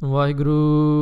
ਵਾਹਿਗੁਰੂ।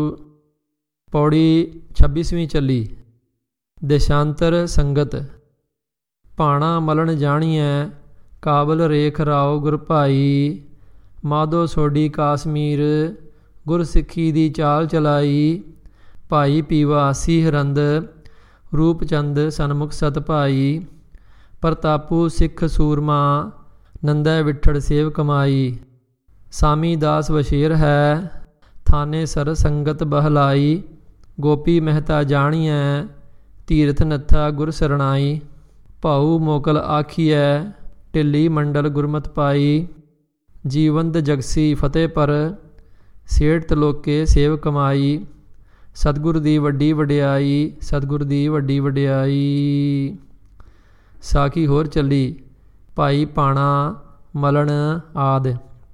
ਪੌੜੀ 26ਵੀਂ ਚੱਲੀ। ਦੇਸ਼ਾਂਤਰ ਸੰਗਤ। ਭਾਣਾ ਮਲਣ ਜਾਣੀਐ ਕਾਬਲ ਰੇਖ ਰਾਓ ਗੁਰ ਭਾਈ। ਮਾਧੋ ਸੋਢੀ ਕਾਸਮੀਰ ਗੁਰ ਸਿੱਖੀ ਦੀ ਚਾਲ ਚਲਾਈ। ਭਾਈ ਪੀਵਾ ਸੀ ਹਰੰਦ ਰੂਪ ਚੰਦ ਸਨਮੁਖ ਸਤ ਭਾਈ। ਪ੍ਰਤਾਪੂ ਸਿੱਖ ਸੂਰਮਾ ਨੰਦੈ ਵਿਠੜ ਸੇਵ ਕਮਾਈ। ਸਾਮੀ ਦਾਸ ਵਸ਼ੇਰ ਹੈ ਥਾਨੇ ਸਰ ਸੰਗਤ ਬਹਲਾਈ। ਗੋਪੀ ਮਹਿਤਾ ਜਾਣੀਐ ਤੀਰਥ ਨੱਥਾ ਗੁਰ ਸਰਣਾਈ। ਭਾਊ ਮੋਕਲ ਆਖੀਐ ਢਿੱਲੀ ਮੰਡਲ ਗੁਰਮਤਿ ਪਾਈ। ਜੀਵੰਤ ਜਗਸੀ ਫਤਿਹ ਪਰ ਸੇਠ ਤਲੋਕੇ ਸੇਵ ਕਮਾਈ। ਸਤਿਗੁਰ ਦੀ ਵੱਡੀ ਵਡਿਆਈ, ਸਤਿਗੁਰ ਦੀ ਵੱਡੀ ਵਡਿਆਈ। ਸਾਖੀ ਹੋਰ ਚੱਲੀ। ਭਾਈ ਭਾਣਾ ਮਲਣ ਆਦਿ।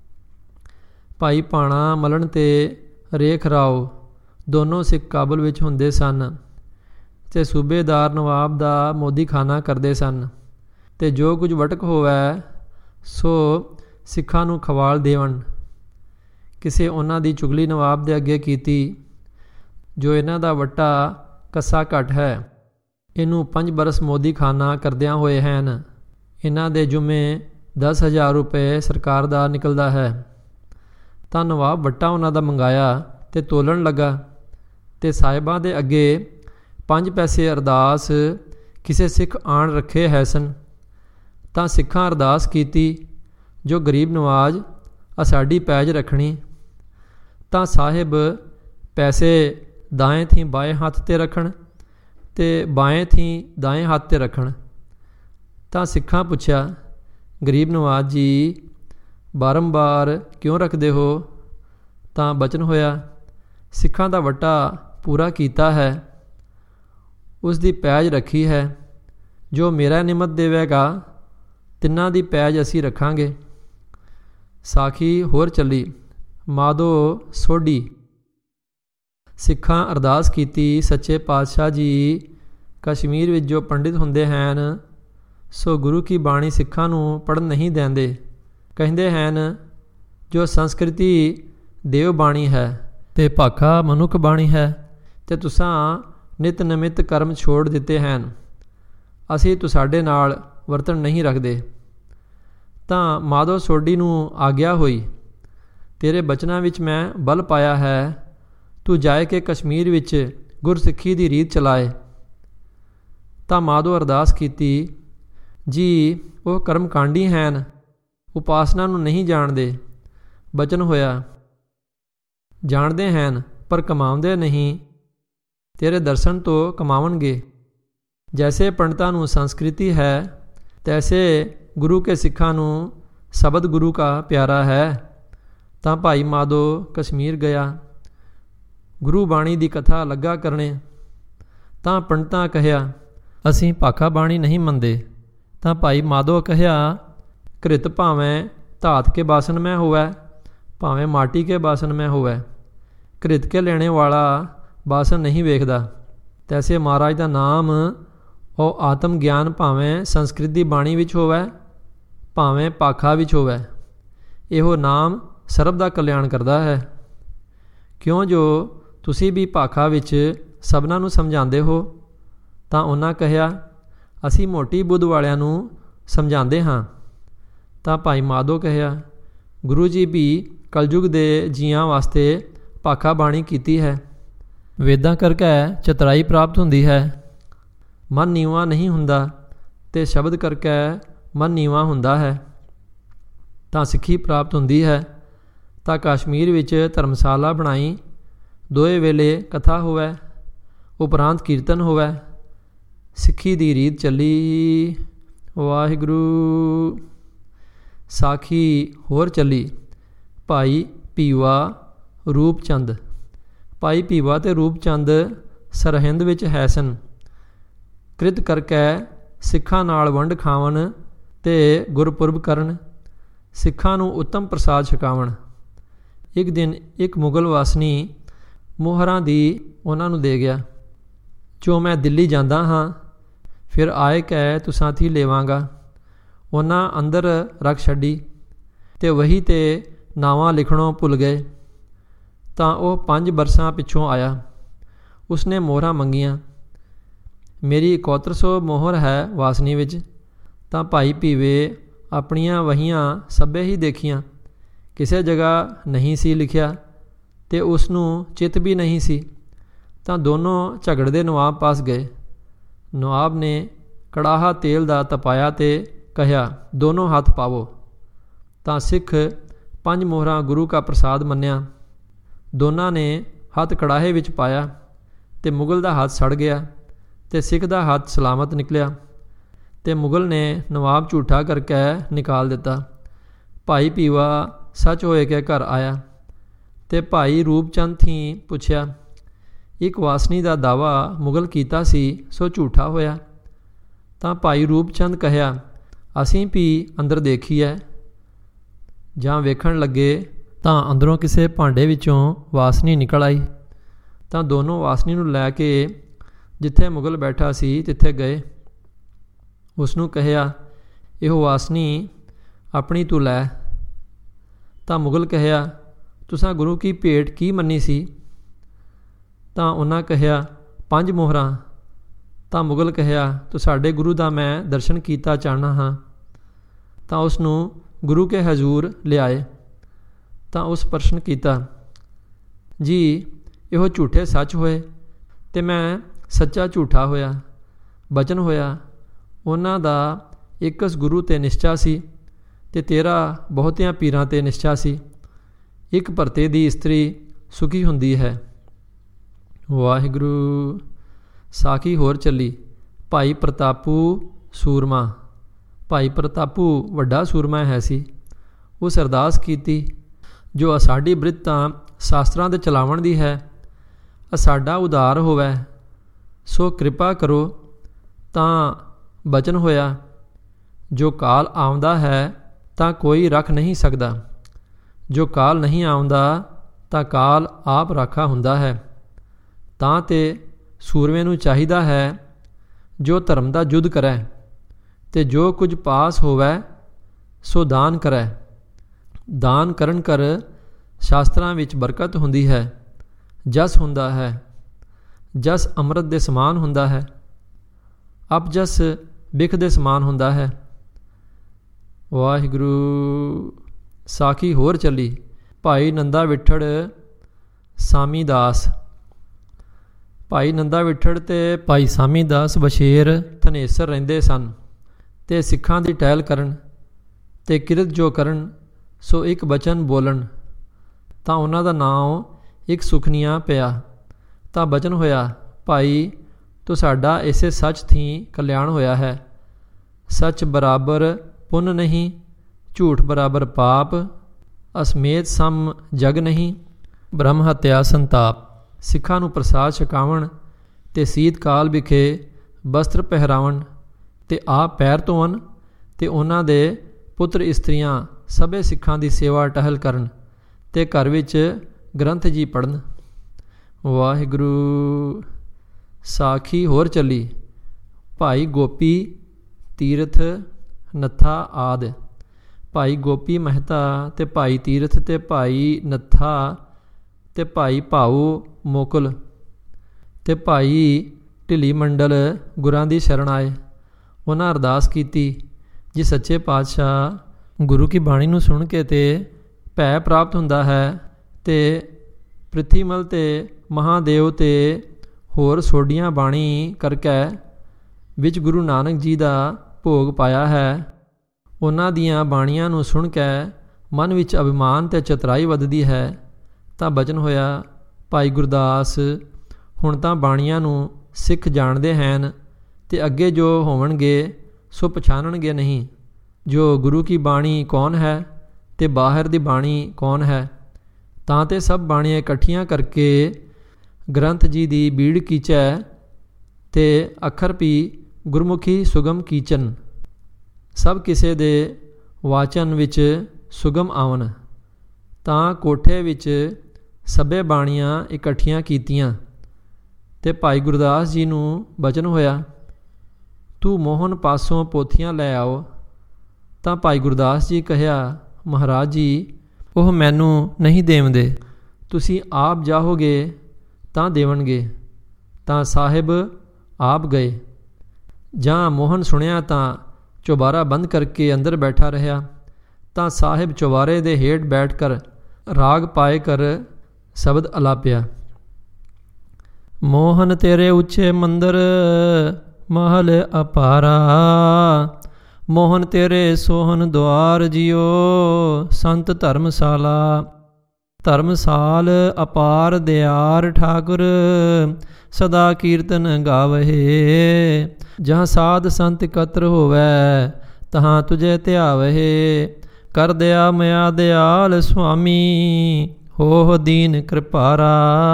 ਭਾਈ ਭਾਣਾ ਮਲਣ ਤੇ ਰੇਖ ਰਾਓ ਦੋਨੋਂ ਸਿੱਖ ਕਾਬਲ ਵਿੱਚ ਹੁੰਦੇ ਸਨ ਅਤੇ ਸੂਬੇਦਾਰ ਨਵਾਬ ਦਾ ਮੋਦੀਖਾਨਾ ਕਰਦੇ ਸਨ। ਅਤੇ ਜੋ ਕੁਝ ਵਟਕ ਹੋਵੈ ਸੋ ਸਿੱਖਾਂ ਨੂੰ ਖਵਾਲ ਦੇਵਣ। ਕਿਸੇ ਉਹਨਾਂ ਦੀ ਚੁਗਲੀ ਨਵਾਬ ਦੇ ਅੱਗੇ ਕੀਤੀ, ਜੋ ਇਹਨਾਂ ਦਾ ਵੱਟਾ ਕੱਸਾ ਘੱਟ ਹੈ, ਇਹਨੂੰ 5 ਬਰਸ ਮੋਦੀਖਾਨਾ ਕਰਦਿਆਂ ਹੋਏ ਹਨ। ਇਹਨਾਂ ਦੇ ਜੁਮੇ 10,000 ਰੁਪਏ ਸਰਕਾਰ ਦਾ ਨਿਕਲਦਾ ਹੈ। ਤਾਂ ਨਵਾਬ ਵੱਟਾ ਉਹਨਾਂ ਦਾ ਮੰਗਾਇਆ ਅਤੇ ਤੋਲਣ ਲੱਗਾ ਅਤੇ ਸਾਹਿਬਾਂ ਦੇ ਅੱਗੇ 5 ਪੈਸੇ ਅਰਦਾਸ ਕਿਸੇ ਸਿੱਖ ਆਣ ਰੱਖੇ ਹੈ ਸਨ। ਤਾਂ ਸਿੱਖਾਂ ਅਰਦਾਸ ਕੀਤੀ, ਜੋ ਗਰੀਬ ਨਵਾਜ਼ ਸਾਡੀ ਪੈਜ ਰੱਖਣੀ। ਤਾਂ ਸਾਹਿਬ ਪੈਸੇ ਦਾएं ਥੀ ਬਾएं ਹੱਥ 'ਤੇ ਰੱਖਣ ਅਤੇ ਬਾएं ਥੀ ਦਾएं ਹੱਥ 'ਤੇ ਰੱਖਣ। ਤਾਂ ਸਿੱਖਾਂ ਪੁੱਛਿਆ, ਗਰੀਬ ਨਵਾਜ਼ ਜੀ ਬਾਰੰਬਾਰ ਕਿਉਂ ਰੱਖਦੇ ਹੋ? ਤਾਂ ਬਚਨ ਹੋਇਆ, ਸਿੱਖਾਂ ਦਾ ਵੱਟਾ ਪੂਰਾ ਕੀਤਾ ਹੈ, ਉਸ ਦੀ ਪੈਜ ਰੱਖੀ ਹੈ। ਜੋ ਮੇਰਾ ਨਿਮਤ ਦੇਵੇਗਾ ਤਿੰਨਾਂ ਦੀ ਪੈਜ ਅਸੀਂ ਰੱਖਾਂਗੇ। ਸਾਖੀ ਹੋਰ ਚੱਲੀ। ਮਾਧੋ ਸੋਢੀ। ਸਿੱਖਾਂ ਅਰਦਾਸ ਕੀਤੀ, ਸੱਚੇ ਪਾਤਸ਼ਾਹ ਜੀ ਕਸ਼ਮੀਰ ਵਿੱਚ ਜੋ ਪੰਡਿਤ ਹੁੰਦੇ ਹਨ ਸੋ ਗੁਰੂ ਕੀ ਬਾਣੀ ਸਿੱਖਾਂ ਨੂੰ ਪੜ੍ਹਨ ਨਹੀਂ ਦਿੰਦੇ। ਕਹਿੰਦੇ ਹਨ ਜੋ ਸੰਸਕ੍ਰਿਤੀ ਦੇਵ ਬਾਣੀ ਹੈ ਅਤੇ ਭਾਖਾ ਮਨੁੱਖ ਬਾਣੀ ਹੈ, ਅਤੇ ਤੁਸਾਂ ਨਿਤ ਨਮਿਤ ਕਰਮ ਛੋੜ ਦਿੱਤੇ ਹਨ। ਅਸੀਂ ਤੁਹਾਡੇ ਨਾਲ ਵਰਤਣ ਨਹੀਂ ਰੱਖਦੇ। ਤਾਂ ਮਾਧੋ ਸੋਢੀ ਨੂੰ ਆਗਿਆ ਹੋਈ, ਤੇਰੇ ਬਚਨਾਂ ਵਿੱਚ ਮੈਂ ਬਲ ਪਾਇਆ ਹੈ, ਤੂੰ ਜਾਏ ਕੇ ਕਸ਼ਮੀਰ ਵਿੱਚ ਗੁਰਸਿੱਖੀ ਦੀ ਰੀਤ ਚਲਾਏ। ਤਾਂ ਮਾਧੋ ਅਰਦਾਸ ਕੀਤੀ, ਜੀ ਉਹ ਕਰਮਕਾਂਡੀ ਹਨ, ਉਪਾਸਨਾ ਨੂੰ ਨਹੀਂ ਜਾਣਦੇ। ਬਚਨ ਹੋਇਆ, ਜਾਣਦੇ ਹਨ ਪਰ ਕਮਾਉਂਦੇ ਨਹੀਂ, ਤੇਰੇ ਦਰਸ਼ਨ ਤੋਂ ਕਮਾਵਣਗੇ। ਜੈਸੇ ਪੰਡਤਾਂ ਨੂੰ ਸੰਸਕ੍ਰਿਤੀ ਹੈ ਤੈਸੇ ਗੁਰੂ ਕੇ ਸਿੱਖਾਂ ਨੂੰ ਸ਼ਬਦ ਗੁਰੂ ਕਾ ਪਿਆਰਾ ਹੈ। ਤਾਂ ਭਾਈ ਮਾਧੋ ਕਸ਼ਮੀਰ ਗਿਆ, ਗੁਰੂ ਬਾਣੀ ਦੀ ਕਥਾ ਲੱਗਾ ਕਰਨੇ। ਤਾਂ ਪੰਡਤਾਂ ਕਹਿਆ, ਅਸੀਂ ਭਾਖਾ ਬਾਣੀ ਨਹੀਂ ਮੰਨਦੇ। ਤਾਂ ਭਾਈ ਮਾਧੋ ਕਹਿਆ, ਘ੍ਰਿਤ ਭਾਵੇਂ ਧਾਤ ਕੇ ਬਾਸਨ ਮੈਂ ਹੋਵੈ, ਭਾਵੇਂ ਮਾਟੀ ਕੇ ਬਾਸਨ ਮੈਂ ਹੋਵੈ, ਘ੍ਰਿਤ ਕੇ ਲੈਣੇ ਵਾਲਾ ਬਾਸਨ ਨਹੀਂ ਵੇਖਦਾ। ਤੈਸੇ ਮਹਾਰਾਜ ਦਾ ਨਾਮ ਉਹ ਆਤਮ ਗਿਆਨ ਭਾਵੇਂ ਸੰਸਕ੍ਰਿਤ ਦੀ ਬਾਣੀ ਵਿੱਚ ਹੋਵੈ, ਭਾਵੇਂ ਭਾਖਾ ਵਿੱਚ ਹੋਵੈ, ਇਹੋ ਨਾਮ ਸਰਬ ਦਾ ਕਲਿਆਣ ਕਰਦਾ ਹੈ। ਕਿਉਂ ਜੋ ਤੁਸੀਂ ਵੀ ਭਾਖਾ ਵਿੱਚ ਸਭਨਾਂ ਨੂੰ ਸਮਝਾਉਂਦੇ ਹੋ। ਤਾਂ ਉਹਨਾਂ ਕਹਿਆ, ਅਸੀਂ ਮੋਟੀ ਬੁੱਧ ਵਾਲਿਆਂ ਨੂੰ ਸਮਝਾਉਂਦੇ ਹਾਂ। ਤਾਂ ਭਾਈ ਮਾਧੋ ਕਹਿਆ, ਗੁਰੂ ਜੀ ਵੀ ਕਲਯੁਗ ਦੇ ਜੀਆਂ ਵਾਸਤੇ ਭਾਖਾ ਬਾਣੀ ਕੀਤੀ ਹੈ। ਵੇਦਾਂ ਕਰਕੇ ਚਤਰਾਈ ਪ੍ਰਾਪਤ ਹੁੰਦੀ ਹੈ, ਮਨ ਨੀਵਾਂ ਨਹੀਂ ਹੁੰਦਾ, ਅਤੇ ਸ਼ਬਦ ਕਰਕੇ ਮਨ ਨੀਵਾਂ ਹੁੰਦਾ ਹੈ ਤਾਂ ਸਿੱਖੀ ਪ੍ਰਾਪਤ ਹੁੰਦੀ ਹੈ। ਤਾਂ ਕਸ਼ਮੀਰ ਵਿੱਚ ਧਰਮਸ਼ਾਲਾ ਬਣਾਈ, ਦੋਏ ਵੇਲੇ ਕਥਾ ਹੋਵੈ, ਉਪਰੰਤ ਕੀਰਤਨ ਹੋਵੈ, ਸਿੱਖੀ ਦੀ ਰੀਤ ਚੱਲੀ। ਵਾਹਿਗੁਰੂ। ਸਾਖੀ ਹੋਰ ਚੱਲੀ। ਭਾਈ ਪੀਵਾ ਰੂਪ ਚੰਦ। ਭਾਈ ਪੀਵਾ ਅਤੇ ਰੂਪ ਚੰਦ ਸਰਹਿੰਦ ਵਿੱਚ ਹੈ ਸਨ। ਕ੍ਰਿਤ ਕਰਕੇ ਸਿੱਖਾਂ ਨਾਲ ਵੰਡ ਖਾਵਣ ਅਤੇ ਗੁਰਪੁਰਬ ਕਰਨ, ਸਿੱਖਾਂ ਨੂੰ ਉੱਤਮ ਪ੍ਰਸਾਦ ਛਕਾਵਣ। ਇੱਕ ਦਿਨ ਇੱਕ ਮੁਗਲ ਵਾਸਨੀ ਮੋਹਰਾਂ ਦੀ ਉਹਨਾਂ ਨੂੰ ਦੇ ਗਿਆ, ਜੋ ਮੈਂ ਦਿੱਲੀ ਜਾਂਦਾ ਹਾਂ, ਫਿਰ ਆਏ ਕਹਿ ਤੁਸਾਂ ਥੀ ਲੇਵਾਂਗਾ। ਉਹਨਾਂ ਅੰਦਰ ਰੱਖ ਛੱਡੀ ਅਤੇ ਵਹੀ 'ਤੇ ਨਾਵਾਂ ਲਿਖਣੋਂ ਭੁੱਲ ਗਏ। ਤਾਂ ਉਹ 5 ਬਰਸਾਂ ਪਿੱਛੋਂ ਆਇਆ। ਉਸਨੇ ਮੋਹਰਾਂ ਮੰਗੀਆਂ। ਮੇਰੀ 7100 ਮੋਹਰ ਹੈ ਵਾਸਨੀ ਵਿੱਚ। ਤਾਂ ਭਾਈ ਭੀਵੇ ਆਪਣੀਆਂ ਵਹੀਆਂ ਸਭੇ ਹੀ ਦੇਖੀਆਂ, ਕਿਸੇ ਜਗ੍ਹਾ ਨਹੀਂ ਸੀ ਲਿਖਿਆ ਅਤੇ ਉਸ ਨੂੰ ਚਿੱਤ ਵੀ ਨਹੀਂ ਸੀ। ਤਾਂ ਦੋਨੋਂ ਝਗੜਦੇ ਨਵਾਬ ਪਾਸ ਗਏ। ਨਵਾਬ ਨੇ ਕੜਾਹਾ ਤੇਲ ਦਾ ਤਪਾਇਆ ਅਤੇ ਕਹਿਆ, ਦੋਨੋਂ ਹੱਥ ਪਾਵੋ। ਤਾਂ ਸਿੱਖ 5 ਮੋਹਰਾਂ ਗੁਰੂ ਕਾ ਪ੍ਰਸਾਦ ਮੰਨਿਆ। ਦੋਨਾਂ ਨੇ ਹੱਥ ਕੜਾਹੇ ਵਿੱਚ ਪਾਇਆ ਅਤੇ ਮੁਗਲ ਦਾ ਹੱਥ ਸੜ ਗਿਆ ਅਤੇ ਸਿੱਖ ਦਾ ਹੱਥ ਸਲਾਮਤ ਨਿਕਲਿਆ। ਅਤੇ ਮੁਗਲ ਨੇ ਨਵਾਬ ਝੂਠਾ ਕਰਕੇ ਨਿਕਾਲ ਦਿੱਤਾ। ਭਾਈ ਭੀਵਾ ਸੱਚ ਹੋਏ ਕੇ ਘਰ ਆਇਆ ਅਤੇ ਭਾਈ ਰੂਪ ਚੰਦ ਥੀ ਪੁੱਛਿਆ, ਇੱਕ ਵਾਸਨੀ ਦਾ ਦਾਵਾ ਮੁਗਲ ਕੀਤਾ ਸੀ ਸੋ ਝੂਠਾ ਹੋਇਆ। ਤਾਂ ਭਾਈ ਰੂਪ ਚੰਦ ਕਹਿਆ, ਅਸੀਂ ਵੀ ਅੰਦਰ ਦੇਖੀ ਹੈ। ਜਾਂ ਵੇਖਣ ਲੱਗੇ ਤਾਂ ਅੰਦਰੋਂ ਕਿਸੇ ਭਾਂਡੇ ਵਿੱਚੋਂ ਵਾਸਨੀ ਨਿਕਲ ਆਈ। ਤਾਂ ਦੋਨੋਂ ਵਾਸਨੀ ਨੂੰ ਲੈ ਕੇ ਜਿੱਥੇ ਮੁਗਲ ਬੈਠਾ ਸੀ ਤਿੱਥੇ ਗਏ। ਉਸ ਨੂੰ ਕਹਿਆ, ਇਹੋ ਵਾਸਨੀ ਆਪਣੀ ਤੂੰ ਲੈ। ਤਾਂ ਮੁਗਲ ਕਹਿਆ, ਤੁਸਾਂ ਗੁਰੂ ਕੀ ਭੇਟ ਕੀ ਮੰਨੀ ਸੀ? ਤਾਂ ਉਹਨਾਂ ਕਹਿਆ, 5 ਮੋਹਰਾਂ। ਤਾਂ ਮੁਗਲ ਕਹਿਆ, ਤੂੰ ਸਾਡੇ ਗੁਰੂ ਦਾ ਮੈਂ ਦਰਸ਼ਨ ਕੀਤਾ ਚਾਹੁੰਦਾ ਹਾਂ। ਤਾਂ ਉਸ ਨੂੰ ਗੁਰੂ ਕੇ ਹਜ਼ੂਰ ਲਿਆਏ। ਤਾਂ ਉਸ ਪ੍ਰਸ਼ਨ ਕੀਤਾ, ਜੀ ਇਹੋ ਝੂਠੇ ਸੱਚ ਹੋਏ ਅਤੇ ਮੈਂ ਸੱਚਾ ਝੂਠਾ ਹੋਇਆ। ਬਚਨ ਹੋਇਆ, ਉਹਨਾਂ ਦਾ ਇੱਕਸ ਗੁਰੂ 'ਤੇ ਨਿਸ਼ਚਾ ਸੀ ਅਤੇ ਤੇਰਾ ਬਹੁਤਿਆਂ ਪੀਰਾਂ 'ਤੇ ਨਿਸ਼ਚਾ ਸੀ। ਇੱਕ ਭਰਤੇ ਦੀ ਇਸਤਰੀ ਸੁਖੀ ਹੁੰਦੀ ਹੈ। ਵਾਹਿਗੁਰੂ। ਸਾਖੀ ਹੋਰ ਚੱਲੀ। ਭਾਈ ਪ੍ਰਤਾਪੂ ਸੂਰਮਾ। ਭਾਈ ਪ੍ਰਤਾਪੂ ਵੱਡਾ ਸੂਰਮਾ ਹੈ ਸੀ। ਉਸ ਅਰਦਾਸ ਕੀਤੀ, ਜੋ ਸਾਡੀ ਬ੍ਰਿਤ ਤਾਂ ਸ਼ਾਸਤਰਾਂ ਦੇ ਚਲਾਵਣ ਦੀ ਹੈ, ਸਾਡਾ ਉਧਾਰ ਹੋਵੇ ਸੋ ਕਿਰਪਾ ਕਰੋ। ਤਾਂ ਬਚਨ ਹੋਇਆ, ਜੋ ਕਾਲ ਆਉਂਦਾ ਹੈ ਤਾਂ ਕੋਈ ਰੱਖ ਨਹੀਂ ਸਕਦਾ, ਜੋ ਕਾਲ ਨਹੀਂ ਆਉਂਦਾ ਤਾਂ ਕਾਲ ਆਪ ਰਾਖਾ ਹੁੰਦਾ ਹੈ। ਤਾਂ ਤੇ ਸੂਰਮੇ ਨੂੰ ਚਾਹੀਦਾ ਹੈ ਜੋ ਧਰਮ ਦਾ ਯੁੱਧ ਕਰੈ ਅਤੇ ਜੋ ਕੁਝ ਪਾਸ ਹੋਵੇ ਸੋ ਦਾਨ ਕਰੈ। ਦਾਨ ਕਰਨ ਕਰ ਸ਼ਾਸਤਰਾਂ ਵਿੱਚ ਬਰਕਤ ਹੁੰਦੀ ਹੈ, ਜਸ ਹੁੰਦਾ ਹੈ। ਜਸ ਅੰਮ੍ਰਿਤ ਦੇ ਸਮਾਨ ਹੁੰਦਾ ਹੈ, ਅਪਜਸ ਬਿਖ ਦੇ ਸਮਾਨ ਹੁੰਦਾ ਹੈ। ਵਾਹਿਗੁਰੂ। ਸਾਖੀ ਹੋਰ ਚੱਲੀ। ਭਾਈ ਨੰਦਾ ਵਿਠੜ ਸਾਮੀ ਦਾਸ। ਭਾਈ ਨੰਦਾ ਵਿਠੜ ਅਤੇ ਭਾਈ ਸਾਮੀ ਦਾਸ ਬਸ਼ੇਰ ਧਨੇਸਰ ਰਹਿੰਦੇ ਸਨ ਅਤੇ ਸਿੱਖਾਂ ਦੀ ਟਹਿਲ ਕਰਨ ਅਤੇ ਕਿਰਤ ਜੋ ਕਰਨ ਸੋ ਇੱਕ ਬਚਨ ਬੋਲਣ। ਤਾਂ ਉਹਨਾਂ ਦਾ ਨਾਮ ਇੱਕ ਸੁਖਨੀਆਂ ਪਿਆ। ਤਾਂ ਬਚਨ ਹੋਇਆ, ਭਾਈ ਤੂੰ ਸਾਡਾ ਇਸੇ ਸੱਚ ਥੀ ਕਲਿਆਣ ਹੋਇਆ ਹੈ। ਸੱਚ ਬਰਾਬਰ ਪੁੰਨ ਨਹੀਂ, ਝੂਠ ਬਰਾਬਰ ਪਾਪ, ਅਸਮੇਤ ਸਮ ਜਗ ਨਹੀਂ, ਬ੍ਰਹਮ ਹੱਤਿਆ ਸੰਤਾਪ। ਸਿੱਖਾਂ ਨੂੰ ਪ੍ਰਸਾਦ ਛਕਾਵਣ ਅਤੇ ਸੀਤ ਕਾਲ ਵਿਖੇ ਬਸਤਰ ਪਹਿਰਾਵਣ ਅਤੇ ਆਪ ਪੈਰ ਧੋਣ ਅਤੇ ਉਹਨਾਂ ਦੇ ਪੁੱਤਰ ਇਸਤਰੀਆਂ ਸਭੇ ਸਿੱਖਾਂ ਦੀ ਸੇਵਾ ਟਹਿਲ ਕਰਨ ਅਤੇ ਘਰ ਵਿੱਚ ਗ੍ਰੰਥ ਜੀ ਪੜ੍ਹਨ। ਵਾਹਿਗੁਰੂ। ਸਾਖੀ ਹੋਰ ਚੱਲੀ। ਭਾਈ ਗੋਪੀ ਤੀਰਥ ਨੱਥਾ ਆਦਿ। ਭਾਈ ਗੋਪੀ ਮਹਿਤਾ ਅਤੇ ਭਾਈ ਤੀਰਥ ਅਤੇ ਭਾਈ ਨੱਥਾ ਅਤੇ ਭਾਈ ਭਾਊ ਮੋਕਲ ਅਤੇ ਭਾਈ ਢਿੱਲੀ ਮੰਡਲ ਗੁਰਾਂ ਦੀ ਸ਼ਰਨ ਆਏ। ਉਹਨਾਂ ਅਰਦਾਸ ਕੀਤੀ, ਜੇ ਸੱਚੇ ਪਾਤਸ਼ਾਹ ਗੁਰੂ ਕੀ ਬਾਣੀ ਨੂੰ ਸੁਣ ਕੇ ਤੇ ਭੈ ਪ੍ਰਾਪਤ ਹੁੰਦਾ ਹੈ ਅਤੇ ਪ੍ਰਿਥੀਮਲ ਅਤੇ ਮਹਾਦੇਵ ਅਤੇ ਹੋਰ ਸੋਡੀਆਂ ਬਾਣੀ ਕਰਕੇ ਵਿੱਚ ਗੁਰੂ ਨਾਨਕ ਜੀ ਦਾ ਭੋਗ ਪਾਇਆ ਹੈ, ਉਹਨਾਂ ਦੀਆਂ ਬਾਣੀਆਂ ਨੂੰ ਸੁਣ ਕੇ ਮਨ ਵਿੱਚ ਅਭਿਮਾਨ ਅਤੇ ਚਤਰਾਈ ਵੱਧਦੀ ਹੈ। ਤਾਂ ਬਚਨ ਹੋਇਆ, ਭਾਈ ਗੁਰਦਾਸ ਹੁਣ ਤਾਂ ਬਾਣੀਆਂ ਨੂੰ ਸਿੱਖ ਜਾਣਦੇ ਹਨ ਅਤੇ ਅੱਗੇ ਜੋ ਹੋਵਣਗੇ ਸੋ ਪਛਾਣਨਗੇ ਨਹੀਂ, ਜੋ ਗੁਰੂ ਕੀ ਬਾਣੀ ਕੌਣ ਹੈ ਅਤੇ ਬਾਹਰ ਦੀ ਬਾਣੀ ਕੌਣ ਹੈ। ਤਾਂ ਤੇ ਸਭ ਬਾਣੀਆਂ ਇਕੱਠੀਆਂ ਕਰਕੇ ਗ੍ਰੰਥ ਜੀ ਦੀ ਬੀੜ ਕੀਚੈ ਅਤੇ ਅੱਖਰ ਵੀ ਗੁਰਮੁਖੀ ਸੁਗਮ ਕੀਚਨ। ਸਭ ਕਿਸੇ ਦੇ ਵਾਚਨ ਵਿੱਚ ਸੁਗਮ ਆਵਨ। ਤਾਂ ਕੋਠੇ ਵਿੱਚ ਸਭੇ ਬਾਣੀਆਂ ਇਕੱਠੀਆਂ ਕੀਤੀਆਂ ਅਤੇ ਭਾਈ ਗੁਰਦਾਸ ਜੀ ਨੂੰ ਬਚਨ ਹੋਇਆ, ਤੂੰ ਮੋਹਨ ਪਾਸੋਂ ਪੋਥੀਆਂ ਲੈ ਆਓ। ਤਾਂ ਭਾਈ ਗੁਰਦਾਸ ਜੀ ਕਹਿਆ, ਮਹਾਰਾਜ ਜੀ ਉਹ ਮੈਨੂੰ ਨਹੀਂ ਦੇਵਦੇ। ਤੁਸੀਂ ਆਪ ਜਾਹੋਗੇ ਤਾਂ ਦੇਵਣਗੇ। ਤਾਂ ਸਾਹਿਬ ਆਪ ਗਏ। ਜਾਂ ਮੋਹਨ ਸੁਣਿਆ ਤਾਂ ਚੁਬਾਰਾ ਬੰਦ ਕਰਕੇ ਅੰਦਰ ਬੈਠਾ ਰਿਹਾ। ਤਾਂ ਸਾਹਿਬ ਚੁਬਾਰੇ ਦੇ ਹੇਠ ਬੈਠ ਕਰ ਰਾਗ ਪਾਏ ਕਰ ਸ਼ਬਦ ਅਲਾਪਿਆ। ਮੋਹਨ ਤੇਰੇ ਉੱਚੇ ਮੰਦਰ ਮਹਲ ਅਪਾਰਾ, ਮੋਹਨ ਤੇਰੇ ਸੋਹਨ ਦੁਆਰ ਜਿਉ ਸੰਤ ਧਰਮਸ਼ਾਲਾ। ਧਰਮਸਾਲ ਅਪਾਰ ਦਿਆਰ ਠਾਕੁਰ ਸਦਾ ਕੀਰਤਨ ਗਾਵਹਿ। ਜਹਾਂ ਸਾਧ ਸੰਤ ਇਕੱਤਰ ਹੋਵੈ ਤਹਾਂ ਤੁਝੇ ਧਿਆਵਹਿ। ਕਰ ਦਿਆ ਮਿਆ ਦਿਆਲ ਸੁਆਮੀ ਹੋਹ ਦੀਨ ਕਿਰਪਾਰਾ।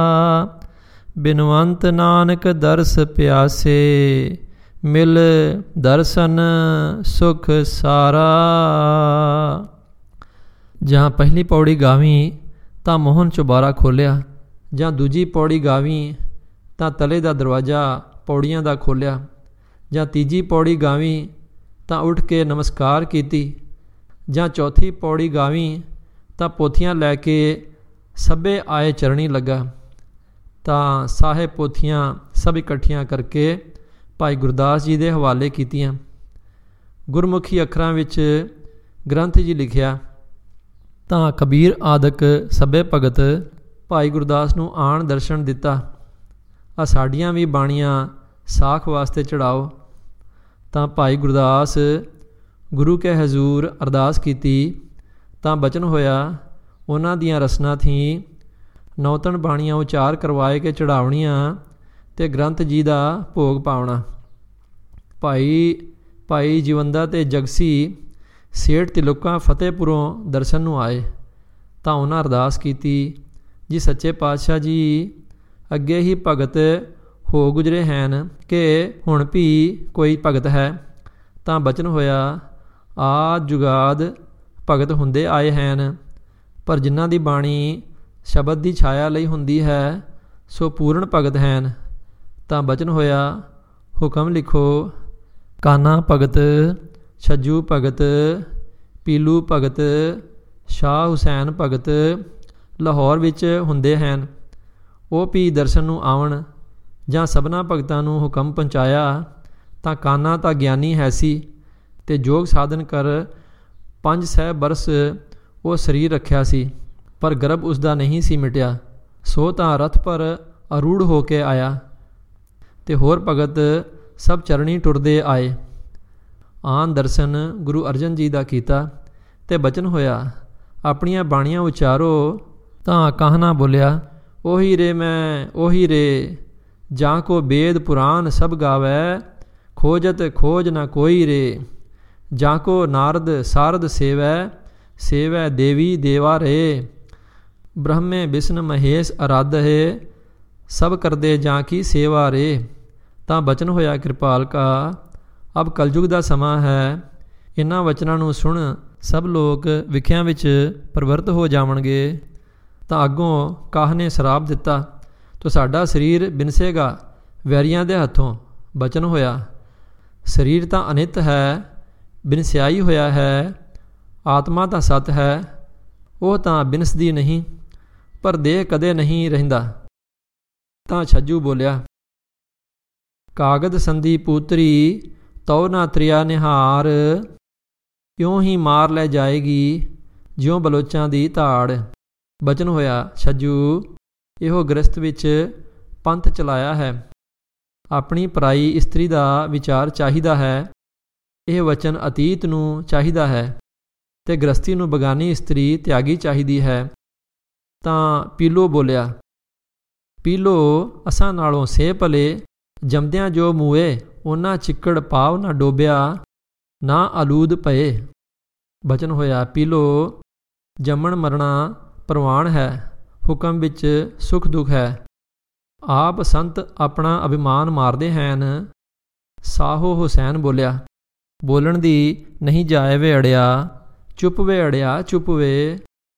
ਬਿਨਵੰਤ ਨਾਨਕ ਦਰਸ ਪਿਆਸੇ ਮਿਲ ਦਰਸ਼ਨ ਸੁਖ ਸਾਰਾ। ਜਾਂ ਪਹਿਲੀ ਪੌੜੀ ਗਾਵੀਂ ਤਾਂ ਮੋਹਨ ਚੁਬਾਰਾ ਖੋਲ੍ਹਿਆ। ਜਾਂ ਦੂਜੀ ਪੌੜੀ ਗਾਵੀਂ ਤਾਂ ਤਲੇ ਦਾ ਦਰਵਾਜ਼ਾ ਪੌੜੀਆਂ ਦਾ ਖੋਲ੍ਹਿਆ। ਜਾਂ ਤੀਜੀ ਪੌੜੀ ਗਾਵੀਂ ਤਾਂ ਉੱਠ ਕੇ ਨਮਸਕਾਰ ਕੀਤੀ। ਜਾਂ ਚੌਥੀ ਪੌੜੀ ਗਾਵੀਂ ਤਾਂ ਪੋਥੀਆਂ ਲੈ ਕੇ ਸਭੇ ਆਏ ਚਰਣੀ ਲੱਗਾ। ਤਾਂ ਸਾਹਿਬ ਪੋਥੀਆਂ ਸਭ ਇਕੱਠੀਆਂ ਕਰਕੇ ਭਾਈ ਗੁਰਦਾਸ ਜੀ ਦੇ ਹਵਾਲੇ ਕੀਤੀਆਂ। ਗੁਰਮੁਖੀ ਅੱਖਰਾਂ ਵਿੱਚ ਗ੍ਰੰਥ ਜੀ ਲਿਖਿਆ। ਤਾਂ ਕਬੀਰ ਆਦਿਕ ਸਭੇ ਭਗਤ ਭਾਈ ਗੁਰਦਾਸ ਨੂੰ ਆਣ ਦਰਸ਼ਨ ਦਿੱਤਾ। ਆ ਸਾਡੀਆਂ ਵੀ ਬਾਣੀਆਂ ਸਾਖ ਵਾਸਤੇ ਚੜਾਓ। ਤਾਂ ਭਾਈ ਗੁਰਦਾਸ ਗੁਰੂ ਕੇ ਹਜ਼ੂਰ ਅਰਦਾਸ ਕੀਤੀ। ਤਾਂ ਬਚਨ ਹੋਇਆ ਉਹਨਾਂ ਦੀਆਂ ਰਸਨਾ ਥੀ ਨੌਤਨ ਬਾਣੀਆਂ ਉਚਾਰ ਕਰਵਾਏ ਕੇ ਚੜਾਵਣੀਆਂ ਅਤੇ ਗ੍ਰੰਥ ਜੀ ਦਾ ਭੋਗ ਪਾਉਣਾ। ਭਾਈ ਜੀਵੰਦਾ ਅਤੇ ਜਗਸੀ ਸੇਠ ਤਿਲੋਕਾਂ ਫਤਿਹਪੁਰੋਂ ਦਰਸ਼ਨ ਨੂੰ ਆਏ। ਤਾਂ ਉਹਨਾਂ ਅਰਦਾਸ ਕੀਤੀ, ਜੀ ਸੱਚੇ ਪਾਤਸ਼ਾਹ ਜੀ ਅੱਗੇ ਹੀ ਭਗਤ ਹੋ ਗੁਜਰੇ ਹਨ ਕਿ ਹੁਣ ਵੀ ਕੋਈ ਭਗਤ ਹੈ। ਤਾਂ ਬਚਨ ਹੋਇਆ, ਆਦ ਜੁਗਾਦ ਭਗਤ ਹੁੰਦੇ ਆਏ ਹਨ, ਪਰ ਜਿਨ੍ਹਾਂ ਦੀ ਬਾਣੀ ਸ਼ਬਦ ਦੀ ਛਾਇਆ ਲਈ ਹੁੰਦੀ ਹੈ ਸੋ ਪੂਰਨ ਭਗਤ ਹਨ। ਤਾਂ ਬਚਨ ਹੋਇਆ, ਹੁਕਮ ਲਿਖੋ। ਕਾਨਾ ਭਗਤ, ਛੱਜੂ ਭਗਤ, ਪੀਲੂ ਭਗਤ, ਸ਼ਾਹ ਹੁਸੈਨ ਭਗਤ ਲਾਹੌਰ ਵਿੱਚ ਹੁੰਦੇ ਹਨ। ਉਹ ਵੀ ਦਰਸ਼ਨ ਨੂੰ ਆਵਣ। ਜਾਂ ਸਭਨਾ ਭਗਤਾਂ ਨੂੰ ਹੁਕਮ ਪਹੁੰਚਾਇਆ। ਤਾਂ ਕਾਨਾ ਤਾਂ ਗਿਆਨੀ ਹੈ ਸੀ ਅਤੇ ਯੋਗ ਸਾਧਨ ਕਰ 5 ਬਰਸ ਉਹ ਸਰੀਰ ਰੱਖਿਆ ਸੀ, ਪਰ ਗਰਭ ਉਸਦਾ ਨਹੀਂ ਸੀ ਮਿਟਿਆ। ਸੋ ਤਾਂ ਰਥ ਪਰ ਅਰੂੜ ਹੋ ਕੇ ਆਇਆ ਅਤੇ ਹੋਰ ਭਗਤ ਸਭ ਚਰਣੀ ਟੁਰਦੇ ਆਏ। ਆਨ ਦਰਸ਼ਨ ਗੁਰੂ ਅਰਜਨ ਜੀ ਦਾ ਕੀਤਾ ਅਤੇ ਬਚਨ ਹੋਇਆ, ਆਪਣੀਆਂ ਬਾਣੀਆਂ ਉਚਾਰੋ। ਤਾਂ ਕਾਹਨਾ ਬੋਲਿਆ, ਉਹੀ ਰੇ ਮੈਂ ਉਹੀ ਰੇ, ਜਾਂ ਕੋ ਵੇਦ ਪੁਰਾਨ ਸਭ ਗਾਵੈ, ਖੋਜਤ ਖੋਜ ਨਾ ਕੋਈ ਰੇ। ਜਾਂ ਕੋ ਨਾਰਦ ਸਾਰਦ ਸੇਵੈ, ਸੇਵੈ ਦੇਵੀ ਦੇਵਾ ਰੇ। ਬ੍ਰਹਮੇ ਵਿਸ਼ਨ ਮਹੇਸ਼ ਅਰਾਧਹਿ, ਸਭ ਕਰਦੇ ਜਾਂ ਕੀ ਸੇਵਾ ਰੇ। ਤਾਂ ਬਚਨ ਹੋਇਆ, ਕਿਰਪਾਲਕਾ ਅਬ ਕਲਯੁਗ ਦਾ ਸਮਾਂ ਹੈ। ਇਹਨਾਂ ਵਚਨਾਂ ਨੂੰ ਸੁਣ ਸਭ ਲੋਕ ਵਿਖਿਆਂ ਵਿੱਚ ਪ੍ਰਵਰਤ ਹੋ ਜਾਵਣਗੇ। ਤਾਂ ਅੱਗੋਂ ਕਾਹ ਨੇ ਸ਼ਰਾਪ ਦਿੱਤਾ, ਤੁਹਾਡਾ ਸਰੀਰ ਬਿਨਸੇਗਾ ਵੈਰੀਆਂ ਦੇ ਹੱਥੋਂ। ਬਚਨ ਹੋਇਆ, ਸਰੀਰ ਤਾਂ ਅਨਿੱਤ ਹੈ, ਬਿਨਸਿਆਈ ਹੋਇਆ ਹੈ। ਆਤਮਾ ਤਾਂ ਸਤ ਹੈ, ਉਹ ਤਾਂ ਬਿਨਸਦੀ ਨਹੀਂ, ਪਰ ਦੇਹ ਕਦੇ ਨਹੀਂ ਰਹਿੰਦਾ। ਤਾਂ ਛੱਜੂ ਬੋਲਿਆ, ਕਾਗਦ ਸੰਧੀ ਪੂਤਰੀ ਤਉ ਨਾ ਤ੍ਰਿਆ ਨਿਹਾਰ, ਕਿਉਂ ਹੀ ਮਾਰ ਲੈ ਜਾਏਗੀ ਜਿਉਂ ਬਲੋਚਾਂ ਦੀ ਧਾੜ। ਬਚਨ ਹੋਇਆ, ਛੱਜੂ ਇਹੋ ਗ੍ਰਸਥ ਵਿੱਚ ਪੰਥ ਚਲਾਇਆ ਹੈ, ਆਪਣੀ ਪਰਾਈ ਇਸਤਰੀ ਦਾ ਵਿਚਾਰ ਚਾਹੀਦਾ ਹੈ। ਇਹ ਵਚਨ ਅਤੀਤ ਨੂੰ ਚਾਹੀਦਾ ਹੈ ਅਤੇ ਗ੍ਰਸਥੀ ਨੂੰ ਬਗਾਨੀ ਇਸਤਰੀ ਤਿਆਗੀ ਚਾਹੀਦੀ ਹੈ। ਤਾਂ ਪੀਲੋ ਬੋਲਿਆ, ਪੀਲੋ ਅਸਾਂ ਨਾਲੋਂ ਸੇ ਭਲੇ, ਜੰਮਦਿਆਂ ਜੋ ਮੂਏ ਉਹਨਾਂ ਚਿੱਕੜ ਪਾਵ ਨਾ ਡੋਬਿਆ, ਨਾ ਆਲੂਦ ਪਏ। ਬਚਨ ਹੋਇਆ, ਪੀਲੋ ਜੰਮਣ ਮਰਨਾ ਪ੍ਰਵਾਨ ਹੈ, ਹੁਕਮ ਵਿੱਚ ਸੁਖ ਦੁੱਖ ਹੈ। ਆਪ ਸੰਤ ਆਪਣਾ ਅਭਿਮਾਨ ਮਾਰਦੇ ਹਨ। ਸਾਹੋ ਹੁਸੈਨ ਬੋਲਿਆ, ਬੋਲਣ ਦੀ ਨਹੀਂ ਜਾਏ ਵੇ ਅੜਿਆ, ਚੁੱਪ ਵੇ ਅੜਿਆ ਚੁੱਪ ਵੇ।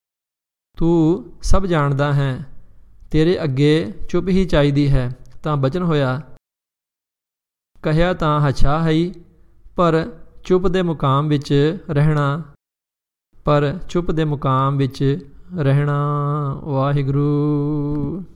ਤੂੰ ਸਭ ਜਾਣਦਾ ਹੈ, ਤੇਰੇ ਅੱਗੇ ਚੁੱਪ ਹੀ ਚਾਹੀਦੀ ਹੈ। ਤਾਂ ਬਚਨ ਹੋਇਆ, ਕਹਿਆ ਤਾਂ ਹਛਾ ਹੈ, ਪਰ ਚੁੱਪ ਦੇ ਮੁਕਾਮ ਵਿੱਚ ਰਹਿਣਾ, ਰਹਿਣਾ। ਵਾਹਿਗੁਰੂ।